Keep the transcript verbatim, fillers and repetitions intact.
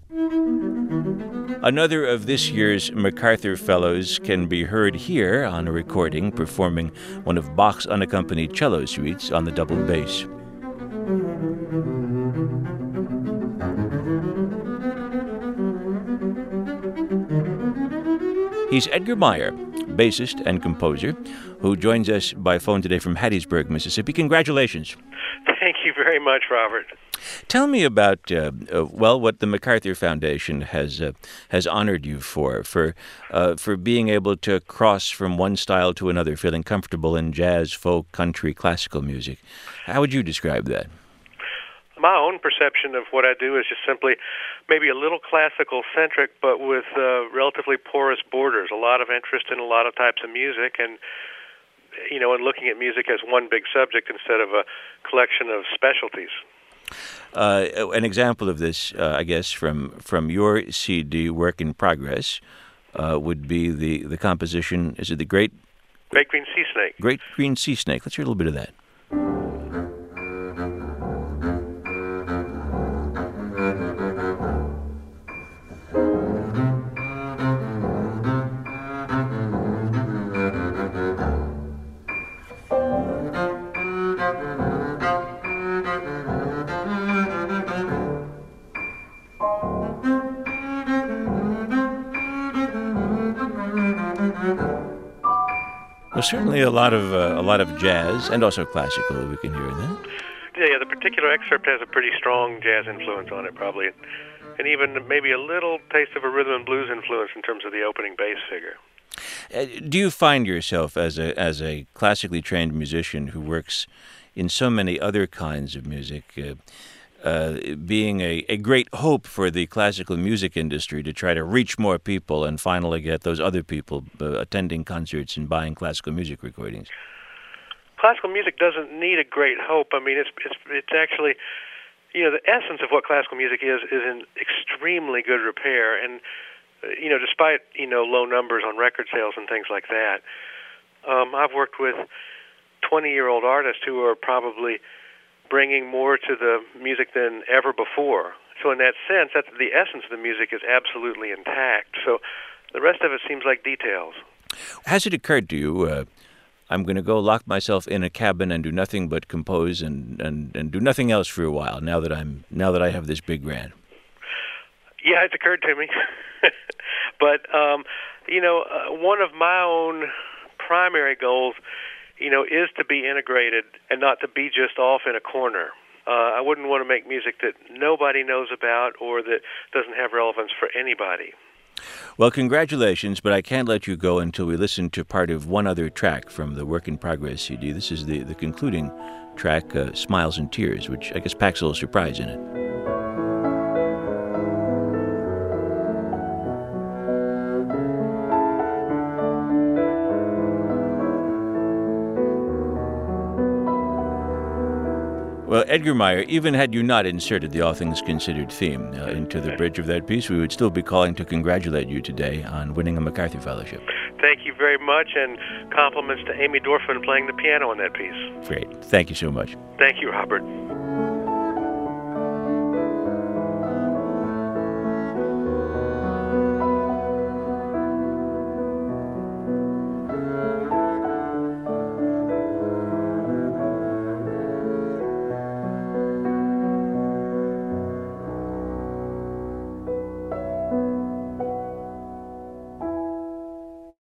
Another of this year's MacArthur Fellows can be heard here on a recording performing one of Bach's unaccompanied cello suites on the double bass. He's Edgar Meyer, bassist and composer, who joins us by phone today from Hattiesburg, Mississippi. Congratulations. Thank you very much, Robert. Tell me about, uh, uh, well, what the MacArthur Foundation has uh, has honored you for, for uh, for being able to cross from one style to another, feeling comfortable in jazz, folk, country, classical music. How would you describe that? My own perception of what I do is just simply maybe a little classical-centric, but with uh, relatively porous borders, a lot of interest in a lot of types of music, and, you know, and looking at music as one big subject instead of a collection of specialties. Uh, an example of this, uh, I guess, from from your C D, Work in Progress, uh, would be the, the composition, is it the Great... Great Green Sea Snake. Great Green Sea Snake. Let's hear a little bit of that. Well, certainly a lot of uh, a lot of jazz and also classical we can hear in that. Yeah, yeah, the particular excerpt has a pretty strong jazz influence on it, probably, and even maybe a little taste of a rhythm and blues influence in terms of the opening bass figure. Uh, do you find yourself as a as a classically trained musician who works in so many other kinds of music, uh, uh, being a, a great hope for the classical music industry to try to reach more people and finally get those other people uh, attending concerts and buying classical music recordings? Classical music doesn't need a great hope. I mean, it's it's it's actually, you know, the essence of what classical music is is in extremely good repair, and uh, you know, despite you know low numbers on record sales and things like that, um, I've worked with twenty-year-old artists who are probably bringing more to the music than ever before. So in that sense, that's the essence of the music is absolutely intact. So the rest of it seems like details. Has it occurred to you, uh, I'm going to go lock myself in a cabin and do nothing but compose and, and, and do nothing else for a while now that I'm now that I have this big grant? Yeah, it's occurred to me. But, um, you know, uh, one of my own primary goals you know, is to be integrated and not to be just off in a corner. Uh, I wouldn't want to make music that nobody knows about or that doesn't have relevance for anybody. Well, congratulations, but I can't let you go until we listen to part of one other track from the Work in Progress C D. This is the, the concluding track, uh, Smiles and Tears, which I guess packs a little surprise in it. Well, Edgar Meyer, even had you not inserted the All Things Considered theme uh, into the bridge of that piece, we would still be calling to congratulate you today on winning a MacArthur Fellowship. Thank you very much, and compliments to Amy Dorfman playing the piano on that piece. Great. Thank you so much. Thank you, Robert.